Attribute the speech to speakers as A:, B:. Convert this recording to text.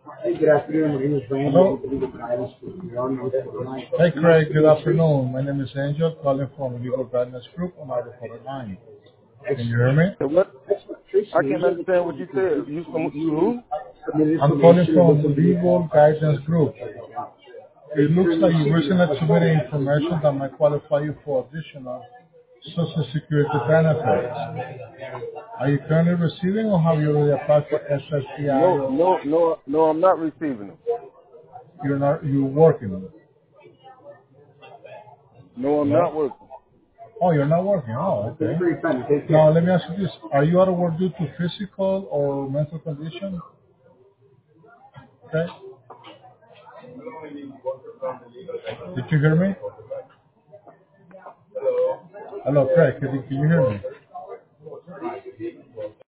A: Hey, good afternoon. My name is Brandon.
B: Hello.
A: I'm the guidance for Beyond North Carolina.
B: Hey, Craig. Good afternoon. My name is Angel, calling from Legal Guidance Group on our recorded line. Can you hear me?
C: So what?
A: Tracy,
C: I
A: are
C: can't
A: you able to
C: understand what
A: come
C: you
A: to
C: said. You from you who?
A: submit
B: I'm calling
A: information
B: from
A: within the
B: Legal Guidance Group.
A: Are
B: It
A: you
B: looks
A: currently
B: like you
A: receiving
B: recently
A: a
B: submitted information that might qualify you for additional Social Security benefits. Are you currently receiving or have you already applied for SSDI
C: No,
B: or
C: no, no, no. I'm not receiving them.
B: you're working?
C: No, I'm
B: Hello?
C: not working.
B: Oh, you're not working. Oh,
A: Thank you
B: okay.
A: for your time. Take
B: Now,
A: care.
B: let me ask you this. Are you out of work due to physical or mental condition? Okay. Did you hear me? Hello, Craig. Can you hear me?